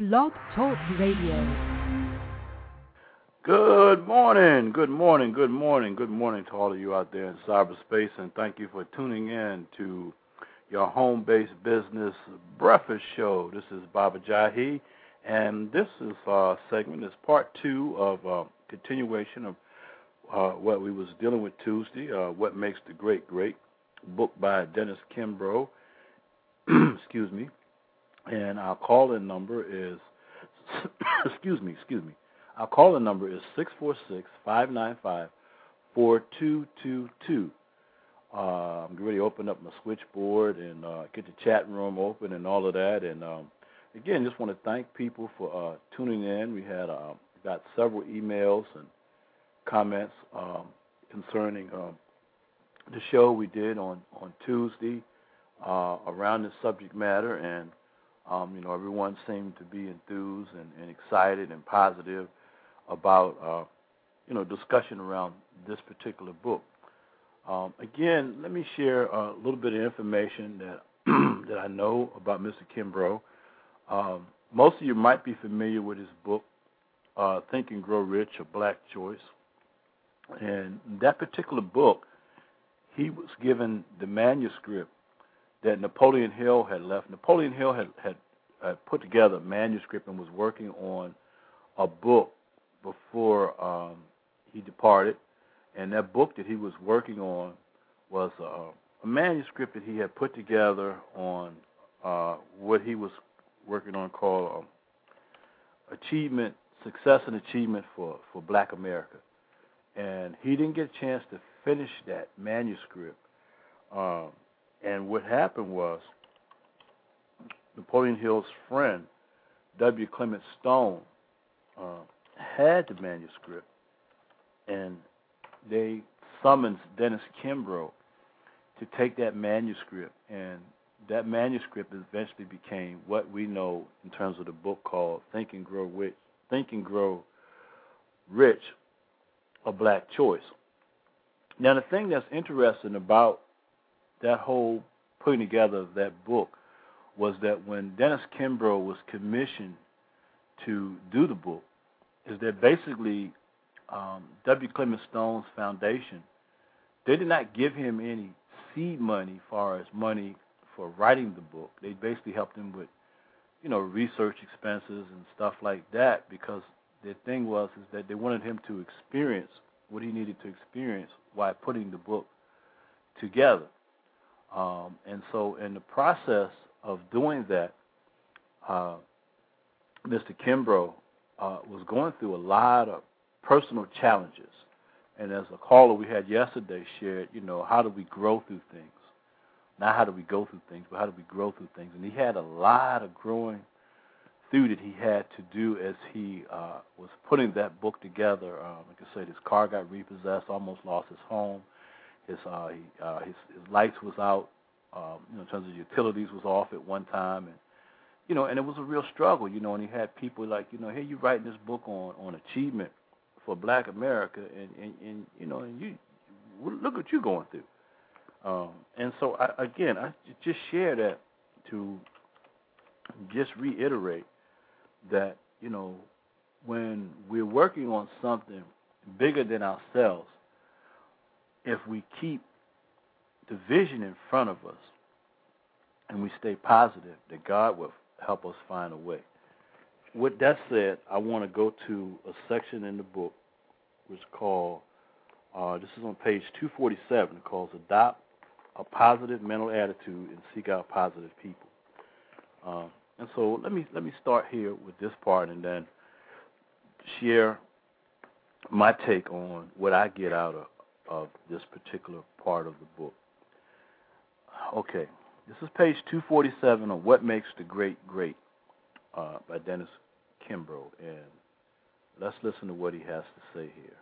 Blog Talk Radio. Good morning to all of you out there in cyberspace, and thank you for tuning in to your home-based business breakfast show. This is Baba Jahi, and this is segment is part 2 of continuation of what we was dealing with Tuesday, What Makes the Great Great, book by Dennis Kimbro. Excuse me. And our call-in number is, excuse me. Our call-in number is 646-595-4222. I'm getting ready to open up my switchboard and get the chat room open and all of that. And again, just want to thank people for tuning in. We had got several emails and comments concerning the show we did on Tuesday around this subject matter, and everyone seemed to be enthused and excited and positive about discussion around this particular book. Again, let me share a little bit of information that that I know about Mr. Kimbro. Most of you might be familiar with his book, Think and Grow Rich, A Black Choice. And that particular book, he was given the manuscript that Napoleon Hill had left. Napoleon Hill had put together a manuscript and was working on a book before he departed. And that book that he was working on was a manuscript that he had put together on what he was working on called Success and Achievement for Black America. And he didn't get a chance to finish that manuscript. And what happened was Napoleon Hill's friend, W. Clement Stone, had the manuscript, and they summoned Dennis Kimbro to take that manuscript, and that manuscript eventually became what we know in terms of the book called Think and Grow Rich, A Black Choice. Now, the thing that's interesting about that whole putting together of that book was that when Dennis Kimbro was commissioned to do the book, is that basically W. Clement Stone's foundation, they did not give him any seed money as far as money for writing the book. They basically helped him with, research expenses and stuff like that, because the thing is that they wanted him to experience what he needed to experience while putting the book together. And so in the process of doing that, Mr. Kimbro was going through a lot of personal challenges. And as a caller we had yesterday shared, how do we grow through things? Not how do we go through things, but how do we grow through things? And he had a lot of growing through that he had to do as he was putting that book together. Like I said, his car got repossessed, almost lost his home. His lights was out, in terms of utilities was off at one time, and it was a real struggle, and he had people like, here you writing this book on achievement for Black America, and you look what you're going through. And so I just share that to just reiterate that, when we're working on something bigger than ourselves, if we keep the vision in front of us and we stay positive, that God will help us find a way. With that said, I want to go to a section in the book which is called, this is on page 247, it calls Adopt a Positive Mental Attitude and Seek Out Positive People. And so let me start here with this part and then share my take on what I get out of this particular part of the book. Okay, this is page 247 on What Makes the Great Great by Dennis Kimbro, and let's listen to what he has to say here.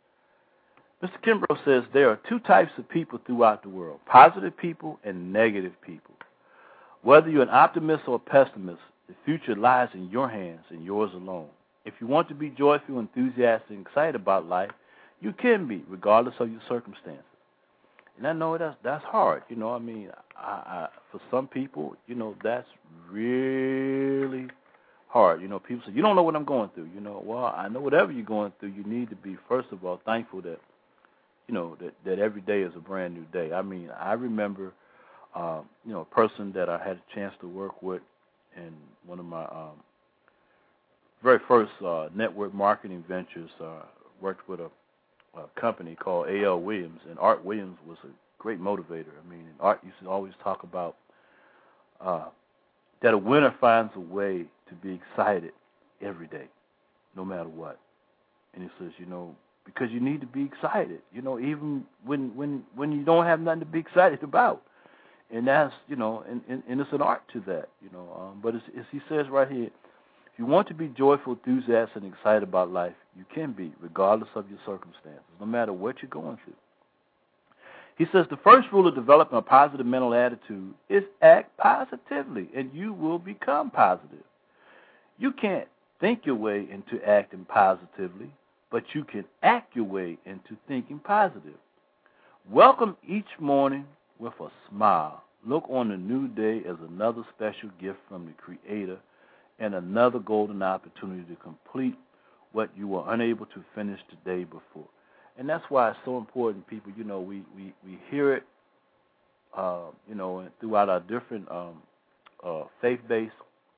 Mr. Kimbro says there are two types of people throughout the world, positive people and negative people. Whether you're an optimist or a pessimist, the future lies in your hands and yours alone. If you want to be joyful, enthusiastic, and excited about life, you can be, regardless of your circumstances. And I know that's hard. I for some people, that's really hard. You know, people say, you don't know what I'm going through. You know, well, I know whatever you're going through, you need to be, first of all, thankful that, you know, that every day is a brand new day. I mean, I remember, you know, a person that I had a chance to work with in one of my very first network marketing ventures, worked with a company called A.L. Williams, and Art Williams was a great motivator. I mean, Art used to always talk about that a winner finds a way to be excited every day, no matter what. And he says, you know, because you need to be excited, you know, even when you don't have nothing to be excited about. And that's, you know, and it's an art to that, you know. But as he says right here, if you want to be joyful, enthusiastic, and excited about life, you can be, regardless of your circumstances, no matter what you're going through. He says the first rule of developing a positive mental attitude is act positively, and you will become positive. You can't think your way into acting positively, but you can act your way into thinking positive. Welcome each morning with a smile. Look on the new day as another special gift from the Creator and another golden opportunity to complete what you were unable to finish the day before. And that's why it's so important, people. You know, we hear it, you know, throughout our different faith-based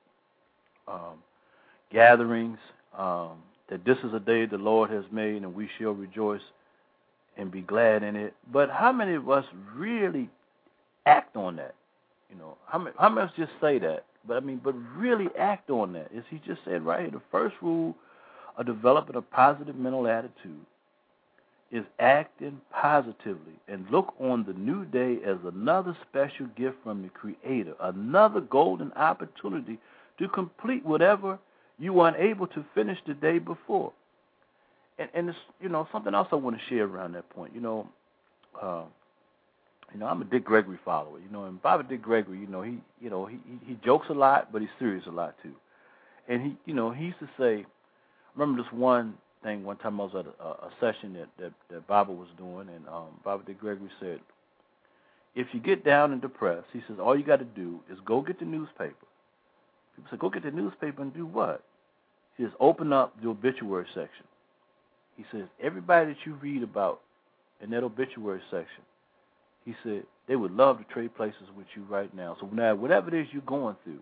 gatherings, that this is a day the Lord has made and we shall rejoice and be glad in it. But how many of us really act on that? You know, how many of us just say that? But really act on that. As he just said right here, the first rule of developing a positive mental attitude is acting positively and look on the new day as another special gift from the Creator, another golden opportunity to complete whatever you were unable to finish the day before. And it's, you know, something else I want to share around that point. You know, I'm a Dick Gregory follower. You know, and Bobby Dick Gregory, he jokes a lot, but he's serious a lot too. And he used to say, I remember this one time I was at a session that Bobby was doing, and Bobby Dick Gregory said, if you get down and depressed, he says, all you got to do is go get the newspaper. People say, go get the newspaper and do what? He says, open up the obituary section. He says, everybody that you read about in that obituary section, he said, they would love to trade places with you right now. So now, whatever it is you're going through,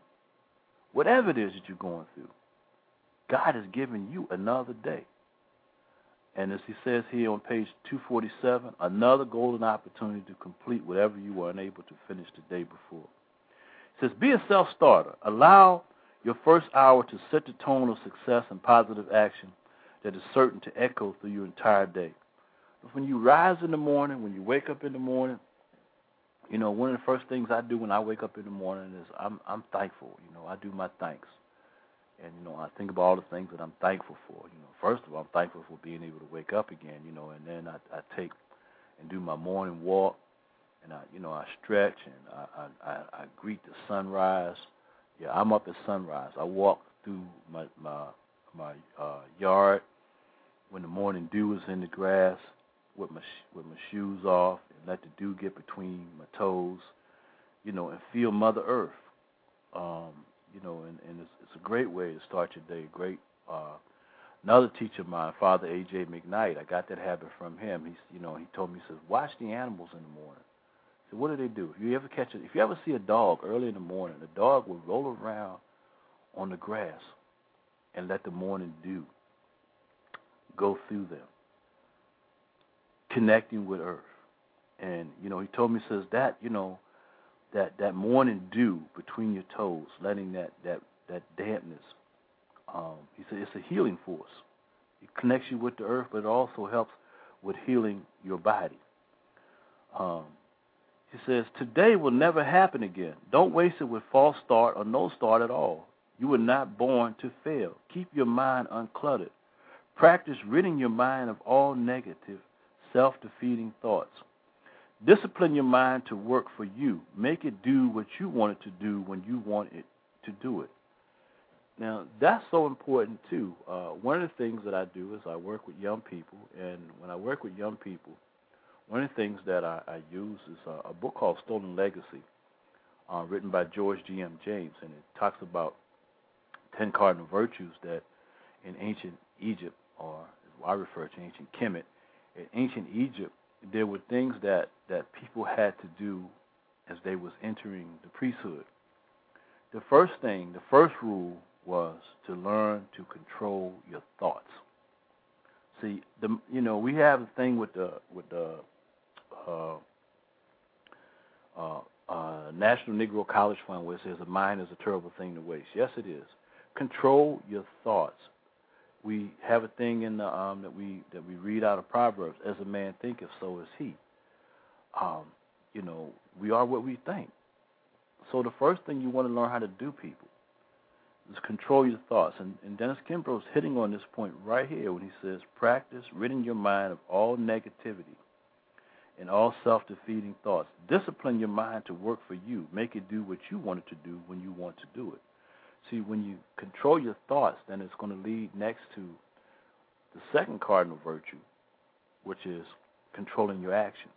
God has given you another day. And as he says here on page 247, another golden opportunity to complete whatever you were unable to finish the day before. It says, be a self-starter. Allow your first hour to set the tone of success and positive action that is certain to echo through your entire day. When you rise in the morning, when you wake up in the morning, you know, one of the first things I do when I wake up in the morning is I'm thankful. You know, I do my thanks. And, you know, I think about all the things that I'm thankful for. You know, first of all, I'm thankful for being able to wake up again, you know, and then I take and do my morning walk, and I stretch, and I greet the sunrise. Yeah, I'm up at sunrise. I walk through my yard when the morning dew is in the grass with my shoes off, and let the dew get between my toes, you know, and feel Mother Earth. You know, and it's a great way to start your day. Great. Another teacher of mine, Father A.J. McKnight, I got that habit from him. He told me, he says, watch the animals in the morning. So what do they do? If you ever see a dog early in the morning, the dog will roll around on the grass and let the morning dew go through them, connecting with Earth. And, you know, he told me, he says, that, you know, that morning dew between your toes, letting that dampness, he said it's a healing force. It connects you with the earth, but it also helps with healing your body. He says, today will never happen again. Don't waste it with false start or no start at all. You were not born to fail. Keep your mind uncluttered. Practice ridding your mind of all negative, self-defeating thoughts. Discipline your mind to work for you. Make it do what you want it to do when you want it to do it. Now, that's so important, too. One of the things that I do is I work with young people, and when I work with young people, one of the things that I use is a book called Stolen Legacy, written by George G.M. James, and it talks about 10 cardinal virtues that in ancient Egypt, or as I refer to ancient Kemet, in ancient Egypt, there were things that people had to do as they was entering the priesthood. The first rule was to learn to control your thoughts. See, we have a thing with the National Negro College Fund where it says a mind is a terrible thing to waste. Yes, it is. Control your thoughts. We have a thing in the that we read out of Proverbs: as a man thinketh, so is he. We are what we think. So the first thing you want to learn how to do, people, is control your thoughts. And Dennis Kimbrough's hitting on this point right here when he says, practice ridding your mind of all negativity and all self-defeating thoughts. Discipline your mind to work for you. Make it do what you want it to do when you want to do it. See, when you control your thoughts, then it's going to lead next to the second cardinal virtue, which is controlling your actions.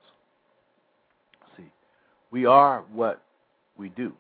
See, we are what we do.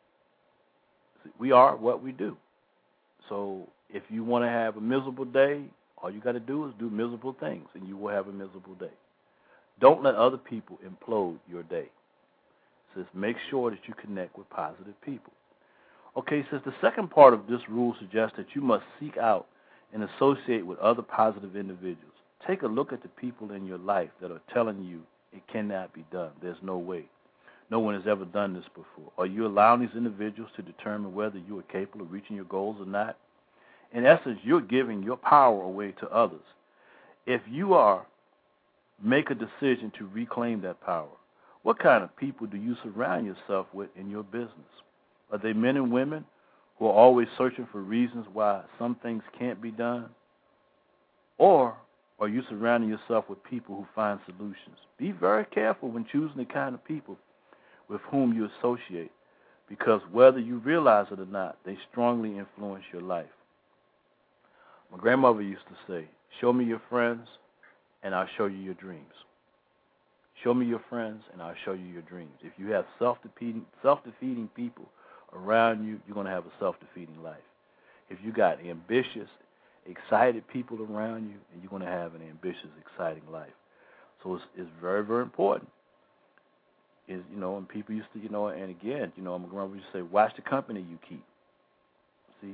See, we are what we do. So if you want to have a miserable day, all you got to do is do miserable things, and you will have a miserable day. Don't let other people implode your day. It says make sure that you connect with positive people. Okay, it says the second part of this rule suggests that you must seek out and associate with other positive individuals. Take a look at the people in your life that are telling you it cannot be done. There's no way. No one has ever done this before. Are you allowing these individuals to determine whether you are capable of reaching your goals or not? In essence, you're giving your power away to others. If you make a decision to reclaim that power, what kind of people do you surround yourself with in your business? Are they men and women who are always searching for reasons why some things can't be done? Or are you surrounding yourself with people who find solutions? Be very careful when choosing the kind of people with whom you associate, because whether you realize it or not, they strongly influence your life. My grandmother used to say, show me your friends and I'll show you your dreams. Show me your friends and I'll show you your dreams. If you have self-defeating people around you, you're going to have a self-defeating life. If you got ambitious, excited people around you, and you're going to have an ambitious, exciting life. So it's very, very important. And people used to, and again, my grandmother used to say, watch the company you keep. See,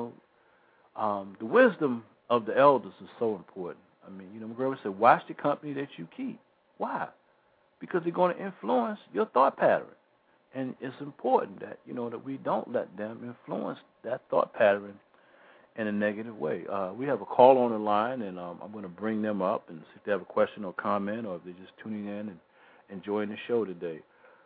the wisdom of the elders is so important. I mean, my grandmother said, watch the company that you keep. Why? Because they're going to influence your thought pattern. And it's important that, that we don't let them influence that thought pattern in a negative way. We have a call on the line, and I'm going to bring them up and see if they have a question or comment, or if they're just tuning in and enjoying the show today.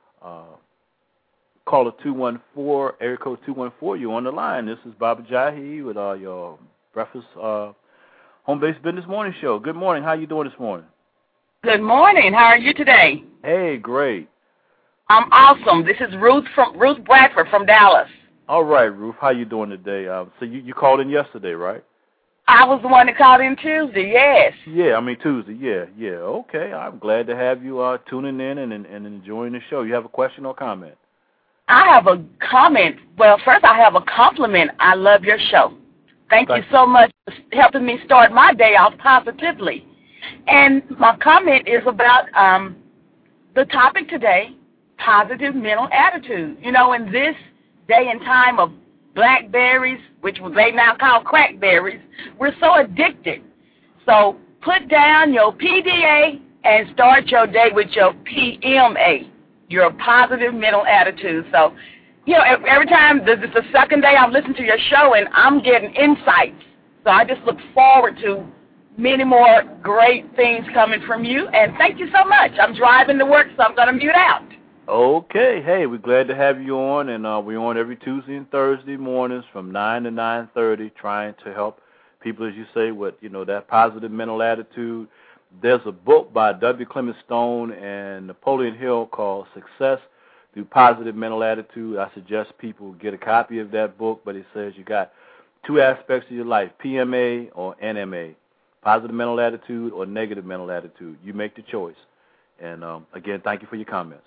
Caller 214, area code 214, you're on the line. This is Baba Jahi with your breakfast home-based business morning show. Good morning. How you doing this morning? Good morning. How are you today? Hey, great. I'm awesome. This is Ruth Bradford from Dallas. All right, Ruth. How you doing today? So you called in yesterday, right? I was the one that called in Tuesday, yes. Yeah, Tuesday. Yeah. Okay, I'm glad to have you tuning in and enjoying the show. You have a question or comment? I have a comment. Well, first I have a compliment. I love your show. Thank you so much for helping me start my day off positively. And my comment is about the topic today, positive mental attitude. In this day and time of blackberries, which they now call crackberries, we're so addicted. So put down your PDA and start your day with your PMA, your positive mental attitude. So, every time, this is the second day I've listened to your show, and I'm getting insights. So I just look forward to many more great things coming from you, and thank you so much. I'm driving to work, so I'm going to mute out. Okay. Hey, we're glad to have you on, and we're on every Tuesday and Thursday mornings from 9 to 9:30, trying to help people, as you say, with, that positive mental attitude. There's a book by W. Clement Stone and Napoleon Hill called Success Through Positive Mental Attitude. I suggest people get a copy of that book, but it says you got two aspects of your life, PMA or NMA, positive mental attitude or negative mental attitude. You make the choice. And, again, thank you for your comments.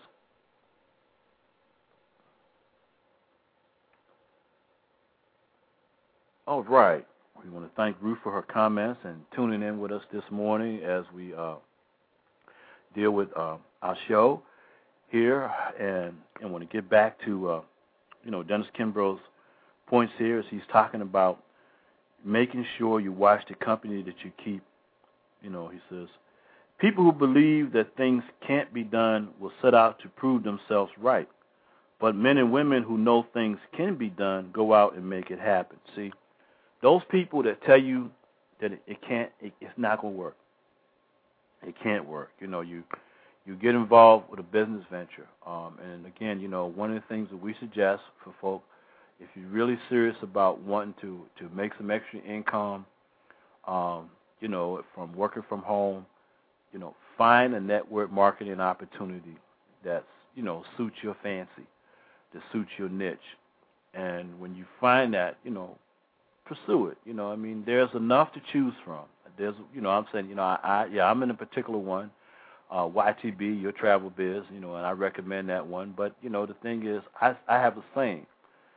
All right. We want to thank Ruth for her comments and tuning in with us this morning as we deal with our show here. And want to get back to, Dennis Kimbrough's points here as he's talking about making sure you watch the company that you keep. He says, people who believe that things can't be done will set out to prove themselves right. But men and women who know things can be done go out and make it happen. See, those people that tell you that it's not going to work. It can't work. You get involved with a business venture. And again, one of the things that we suggest for folk, if you're really serious about wanting to make some extra income, from working from home, find a network marketing opportunity that's, suits your fancy, that suits your niche. And when you find that, pursue it. There's enough to choose from. I'm saying, I'm in a particular one, YTB, your travel biz, and I recommend that one. But, the thing is, I have a saying,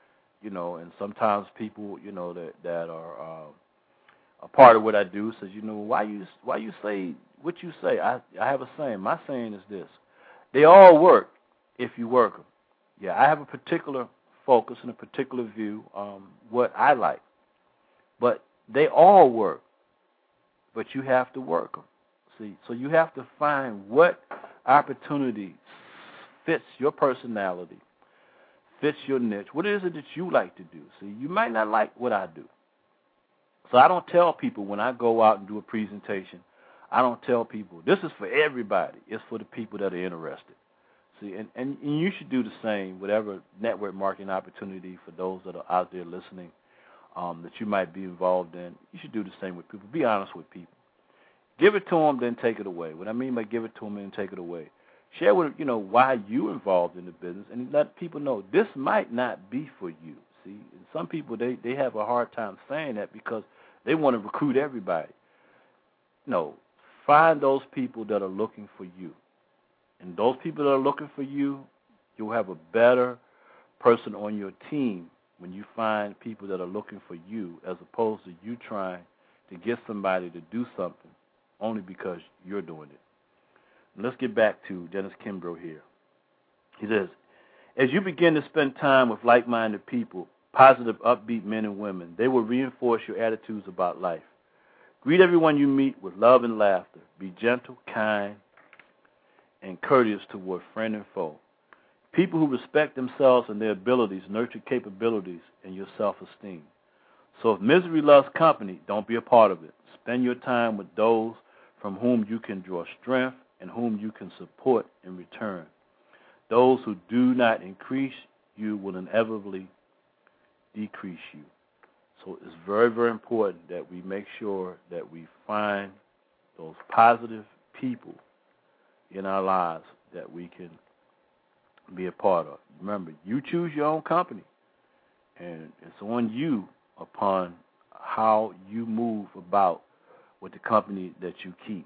and sometimes people, that are a part of what I do says, why you say what you say? I have a saying. My saying is this: they all work if you work them. Yeah, I have a particular focus and a particular view on what I like, but they all work. But you have to work them. See, so you have to find what opportunity fits your personality, fits your niche. What is it that you like to do? See, you might not like what I do. So I don't tell people when I go out and do a presentation, I don't tell people, this is for everybody. It's for the people that are interested. See, and you should do the same, whatever network marketing opportunity for those that are out there listening that you might be involved in. You should do the same with people. Be honest with people. Give it to them, then take it away. What I mean by give it to them and take it away, share with them, why you're involved in the business, and let people know this might not be for you. See, and some people, they have a hard time saying that because they want to recruit everybody. No, find those people that are looking for you. And those people that are looking for you, you'll have a better person on your team when you find people that are looking for you as opposed to you trying to get somebody to do something only because you're doing it. And let's get back to Dennis Kimbrough here. He says, as you begin to spend time with like-minded people, positive, upbeat men and women, they will reinforce your attitudes about life. Greet everyone you meet with love and laughter. Be gentle, kind, and courteous toward friend and foe. People who respect themselves and their abilities nurture capabilities and your self-esteem. So if misery loves company, don't be a part of it. Spend your time with those from whom you can draw strength and whom you can support in return. Those who do not increase you will inevitably decrease you. So it's very, very important that we make sure that we find those positive people in our lives that we can be a part of. Remember, you choose your own company, and it's on you upon how you move about with the company that you keep.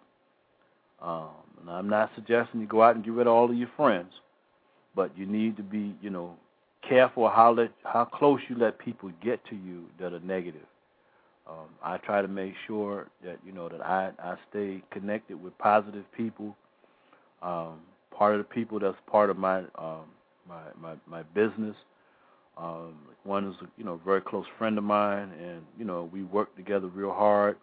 And I'm not suggesting you go out and get rid of all of your friends, but you need to be, careful how close you let people get to you that are negative. I try to make sure that, that I stay connected with positive people. Part of the people that's part of my business. One is a very close friend of mine, and we work together real hard.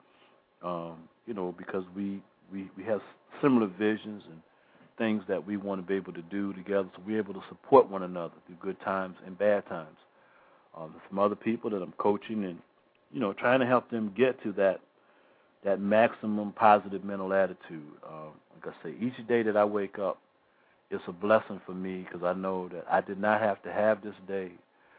Because we have similar visions and things that we want to be able to do together, so we're able to support one another through good times and bad times. There's some other people that I'm coaching and trying to help them get to that maximum positive mental attitude. Like I say, each day that I wake up, it's a blessing for me because I know that I did not have to have this day.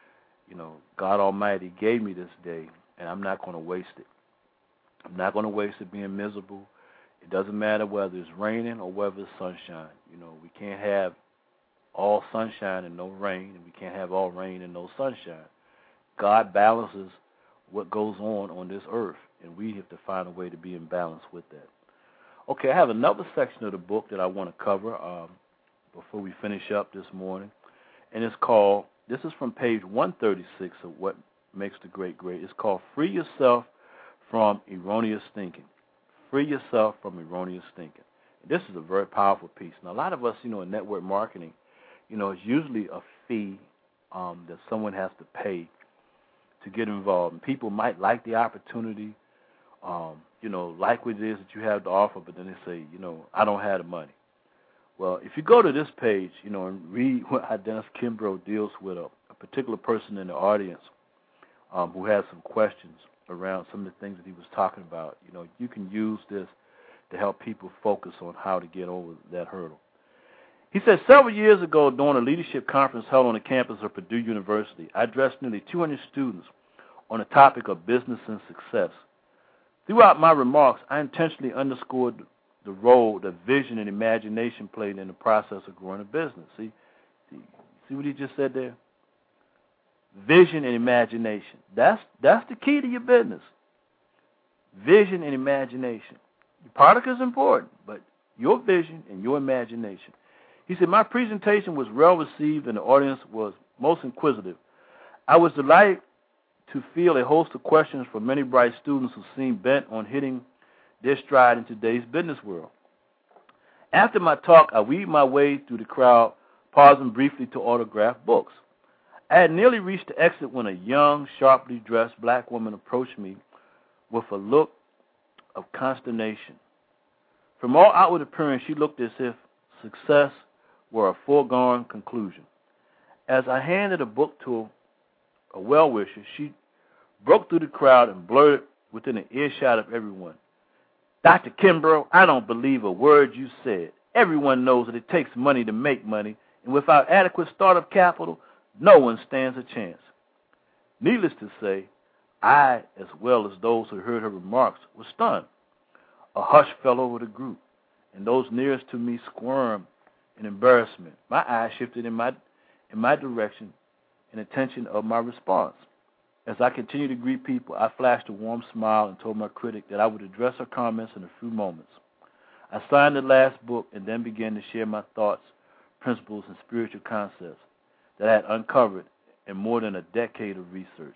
God Almighty gave me this day, and I'm not going to waste it. I'm not going to waste it being miserable. It doesn't matter whether it's raining or whether it's sunshine. We can't have all sunshine and no rain, and we can't have all rain and no sunshine. God balances what goes on this earth, and we have to find a way to be in balance with that. Okay, I have another section of the book that I want to cover before we finish up this morning, and it's called, this is from page 136 of what makes the great great. It's called Free Yourself from Erroneous Thinking. Free yourself from erroneous thinking. This is a very powerful piece. Now, a lot of us, in network marketing, it's usually a fee that someone has to pay to get involved. And people might like the opportunity, like what it is that you have to offer, but then they say, I don't have the money. Well, if you go to this page, and read what Dennis Kimbrough deals with a particular person in the audience who has some questions around some of the things that he was talking about, you can use this to help people focus on how to get over that hurdle. He said, several years ago during a leadership conference held on the campus of Purdue University, I addressed nearly 200 students on the topic of business and success. Throughout my remarks, I intentionally underscored the role that vision and imagination played in the process of growing a business. See what he just said there? Vision and imagination. That's the key to your business. Vision and imagination. Your product is important, but your vision and your imagination. He said, my presentation was well received and the audience was most inquisitive. I was delighted to feel a host of questions from many bright students who seemed bent on hitting their stride in today's business world. After my talk, I weaved my way through the crowd, pausing briefly to autograph books. I had nearly reached the exit when a young, sharply dressed black woman approached me with a look of consternation. From all outward appearance, she looked as if success were a foregone conclusion. As I handed a book to a well-wisher, she broke through the crowd and blurted within an earshot of everyone, Dr. Kimbrough, I don't believe a word you said. Everyone knows that it takes money to make money, and without adequate startup capital, no one stands a chance. Needless to say, I, as well as those who heard her remarks, were stunned. A hush fell over the group, and those nearest to me squirmed in embarrassment. My eyes shifted in my direction in attention of my response. As I continued to greet people, I flashed a warm smile and told my critic that I would address her comments in a few moments. I signed the last book and then began to share my thoughts, principles, and spiritual concepts that I had uncovered in more than a decade of research.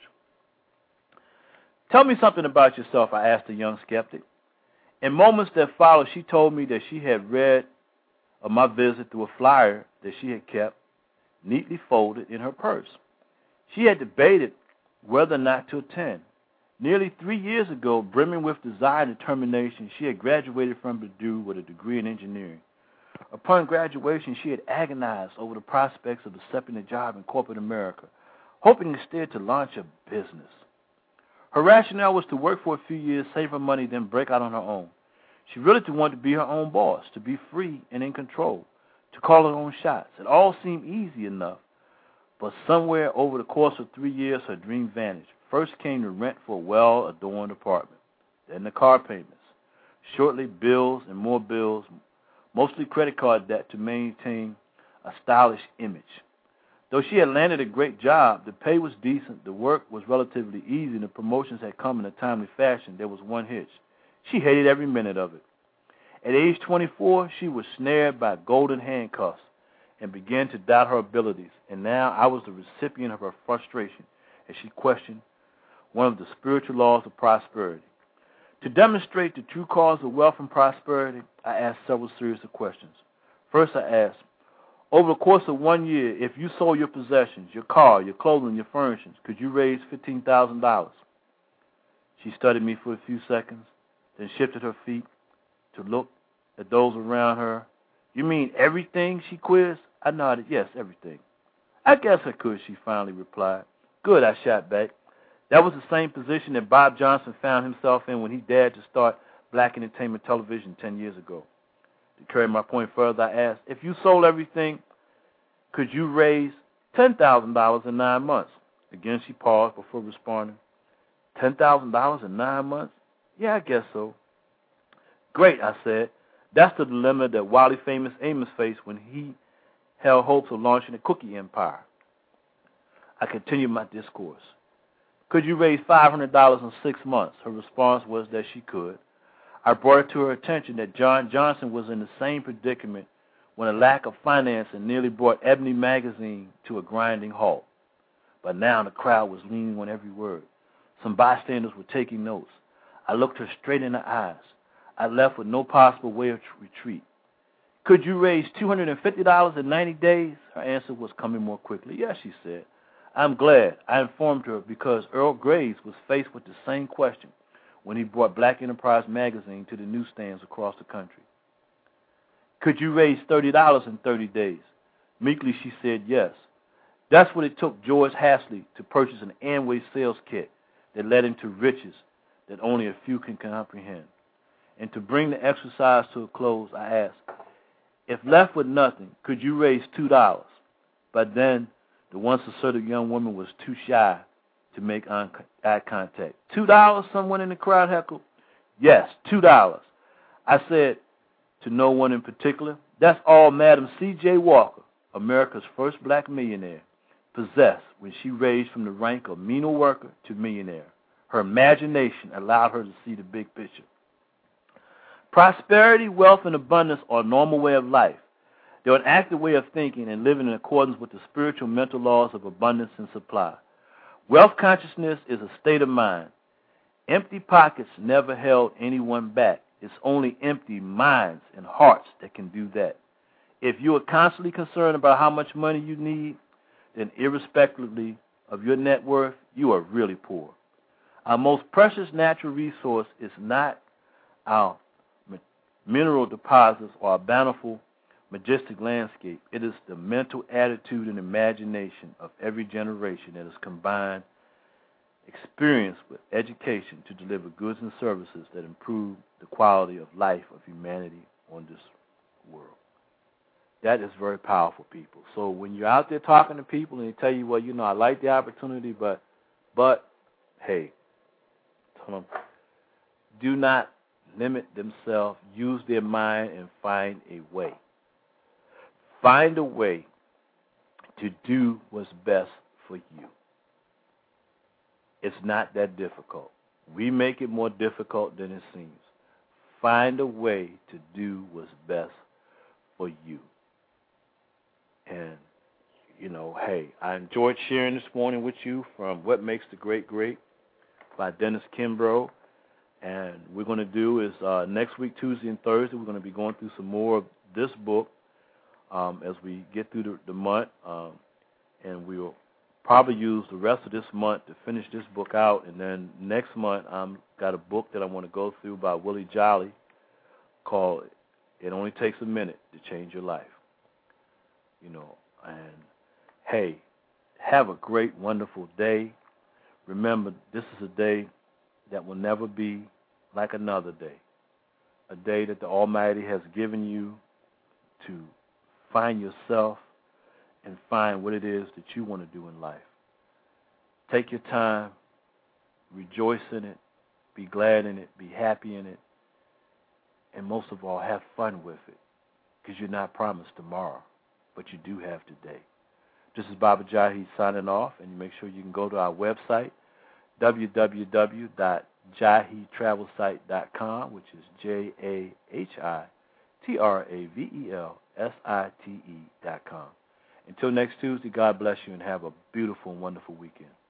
Tell me something about yourself, I asked the young skeptic. In moments that followed, she told me that she had read of my visit through a flyer that she had kept neatly folded in her purse. She had debated whether or not to attend. Nearly 3 years ago, brimming with desire and determination, she had graduated from Purdue with a degree in engineering. Upon graduation, she had agonized over the prospects of accepting a job in corporate America, hoping instead to launch a business. Her rationale was to work for a few years, save her money, then break out on her own. She really wanted to be her own boss, to be free and in control, to call her own shots. It all seemed easy enough. But somewhere over the course of 3 years, her dream vanished. First came the rent for a well-adorned apartment, then the car payments, shortly bills and more bills, mostly credit card debt to maintain a stylish image. Though she had landed a great job, the pay was decent, the work was relatively easy, and the promotions had come in a timely fashion, there was one hitch. She hated every minute of it. At age 24, she was snared by golden handcuffs and began to doubt her abilities, and now I was the recipient of her frustration as she questioned one of the spiritual laws of prosperity. To demonstrate the true cause of wealth and prosperity, I asked several series of questions. First, I asked, over the course of 1 year, if you sold your possessions, your car, your clothing, your furnishings, could you raise $15,000? She studied me for a few seconds, then shifted her feet to look at those around her. You mean everything? She quizzed. I nodded, yes, everything. I guess I could, she finally replied. Good, I shot back. That was the same position that Bob Johnson found himself in when he dared to start Black Entertainment Television 10 years ago. To carry my point further, I asked, if you sold everything, could you raise $10,000 in 9 months? Again, she paused before responding. $10,000 in 9 months? Yeah, I guess so. Great, I said. That's the dilemma that wildly famous Amos faced when he held hopes of launching a cookie empire. I continued my discourse. Could you raise $500 in 6 months? Her response was that she could. I brought it to her attention that John Johnson was in the same predicament when a lack of financing nearly brought Ebony magazine to a grinding halt. but now the crowd was leaning on every word. Some bystanders were taking notes. I looked her straight in the eyes. I left with no possible way of retreat. Could you raise $250 in 90 days? Her answer was coming more quickly. Yes, she said. I'm glad. I informed her because Earl Graves was faced with the same question when he brought Black Enterprise magazine to the newsstands across the country. Could you raise $30 in 30 days? Meekly, she said yes. That's what it took George Hasley to purchase an Amway sales kit that led him to riches that only a few can comprehend. And to bring the exercise to a close, I asked, if left with nothing, could you raise $2? But then the once assertive young woman was too shy to make eye contact. $2? Someone in the crowd heckled. Yes, $2. I said to no one in particular, that's all Madam C.J. Walker, America's first black millionaire, possessed when she raised from the rank of menial worker to millionaire. Her imagination allowed her to see the big picture. Prosperity, wealth, and abundance are a normal way of life. They're an active way of thinking and living in accordance with the spiritual mental laws of abundance and supply. Wealth consciousness is a state of mind. Empty pockets never held anyone back. It's only empty minds and hearts that can do that. If you are constantly concerned about how much money you need, then irrespectively of your net worth, you are really poor. Our most precious natural resource is not our mineral deposits or a bountiful, majestic landscape. It is the mental attitude and imagination of every generation that is combined experience with education to deliver goods and services that improve the quality of life of humanity on this world. That is very powerful, people. So when you're out there talking to people and they tell you, well, you know, I like the opportunity, but hey, tell them, do not limit themselves, use their mind, and find a way. Find a way to do what's best for you. It's not that difficult. We make it more difficult than it seems. Find a way to do what's best for you. And, you know, hey, I enjoyed sharing this morning with you from What Makes the Great Great by Dennis Kimbrough. And we're going to do is next week, Tuesday and Thursday, we're going to be going through some more of this book as we get through the month. And we'll probably use the rest of this month to finish this book out. And then next month, I've got a book that I want to go through by Willie Jolly called It Only Takes a Minute to Change Your Life. You know, and hey, have a great, wonderful day. Remember, this is a day that will never be like another day, a day that the Almighty has given you to find yourself and find what it is that you want to do in life. Take your time, rejoice in it, be glad in it, be happy in it, and most of all, have fun with it, because you're not promised tomorrow, but you do have today. This is Baba Jahi signing off, and make sure you can go to our website, www.jahitravelsite.com, which is JAHITRAVELSITE.com. Until next Tuesday, God bless you and have a beautiful and wonderful weekend.